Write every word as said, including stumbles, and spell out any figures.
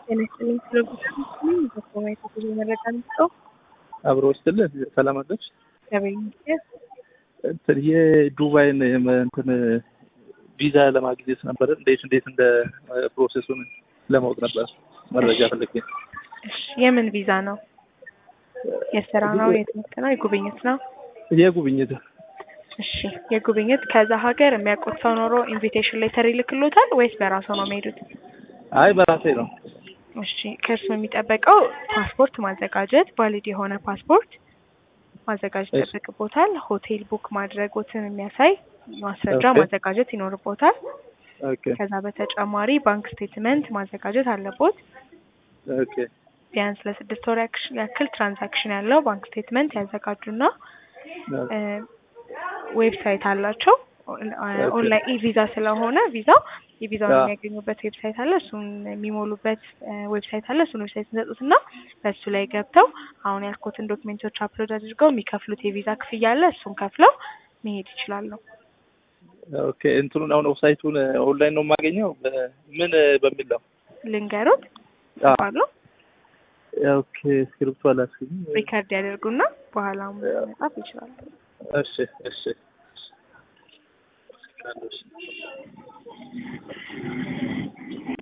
ጤናስጥልኝ ስለጉዳይ በኮሜንት ብዙ መረጃ ነው አብሮ ወስደልህ ሰላም አለች ያበኝ እንትን የዱባይን እንትን ቪዛ ለማግኘት ነበር እንዴት እንዴት እንደ ፕሮሰሱን ለማወቅ ነበር መረጃ ፈልጌ እሺ የምን ቪዛ ነው የስራ ነው የትምህርት ነው የጉብኝት ነው የጉብኝት እሺ የጉብኝት ከዛ ሀገር የሚያውቁት ሰው ኖሮ ኢንቪቴሽን ሌተር ይልክሎታል ወይስ በራሱ ነው የሚሄዱት አይ በራሴ ነው እሺ ከሱ የሚጠበቀው ፓስፖርት ማዘጋጀት ቫሊድ የሆነ ፓስፖርት ማዘጋጀት ይጠበቅቦታል ሆቴል ቡክ ማድረጎትን የሚያሳይ ማስረጃ ማዘጋጀት ይኖርቦታል ኦኬ ከዛ በተጨማሪ ባንክ ስቴትመንት ማዘጋጀት አለቦት ኦኬ ቢያንስ ለስድስት ወር ያክል ትራንዛክሽን ያለው ባንክ ስቴትመንት ያዘጋጁና ዌብሳይት አላቸው ኦንላይን ኢ-ቪዛ ስለሆነ ቪዛው የቪዛውን የሚያገኙበት ዌብሳይት አለ እሱን የሚሞሉበት ዌብሳይት አለ እሱን ዌብሳይት እንሰጡትና በሱ ላይ ገብተው አሁን ያልኩትን ዶክመንቶች አፕሎድ አድርገው የሚከፍሉት የቪዛ ክፍያ አለ እሱን ከፍለው መሄድ ይችላሉ ኦኬ እንትኑን አሁን ዌብሳይቱን ኦንላይን ነው የማገኘው ምን በሚል ነው ልንገሩት አሉ ኦኬ ስክሪፕቱ አላስኩኝ ሪከርድ ያደርጉና በኋላ መጻፍ ይችላሉ እሺ እሺ